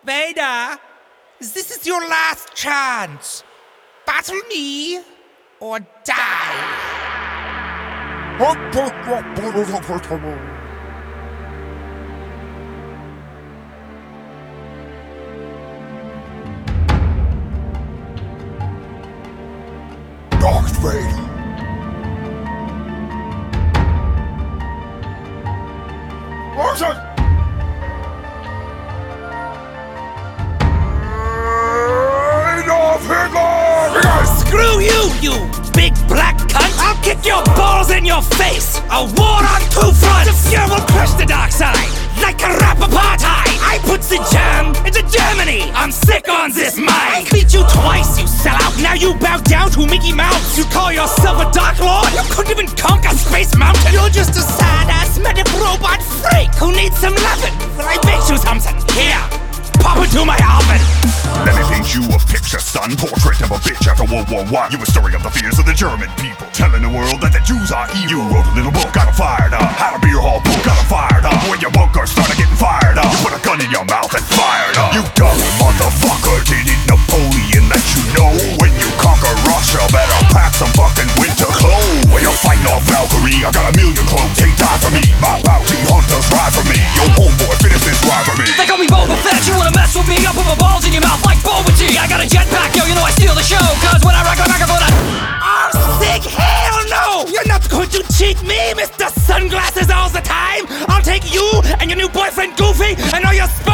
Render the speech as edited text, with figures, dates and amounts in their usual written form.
Vader, this is your last chance. Battle me or die. Darth Vader. Listen! Adolf Hitler! Screw you, you big black cunt! I'll kick your balls in your face! A war on two fronts! The fear will crush the dark side! Like a rap apartheid! I put the jam into Germany! I'm sick on this mind! I beat you twice, you sellout! Now you bow down to Mickey Mouse! You call yourself a Dark Lord? You couldn't even conquer Space Mountain! You're just a sad-ass medic robot freak who needs some lovin'! Well, I baked you something! Here! Pop into my oven! Let me paint you a picture, son. Portrait of a bitch after World War I. You were stirring up the fears of the German people, telling the world that the Jews are evil. You wrote a little book, got 'em fired up. Had a beer hall book, got 'em fired up. When your bunker started getting fired up, you put a gun in your mouth and fired up. You dumb motherfucker, didn't Napoleon let you know? When you conquer Russia, better pack some fucking winter clothes. When you're fighting off Valkyrie, I got a million clones, take time for me. My bounty hunters ride for me. Yo homeboy, finish this ride for me. They call me Boba Fett, you wanna mess with me? I'll put my balls in your mouth like Boba Tea. I got a jetpack, yo, you know I steal the show. Cause when I rock a microphone, I'm sick, hell no! You're not going to cheat me, Mr. Sunglasses all the time! I'll take you and your new boyfriend Goofy and all your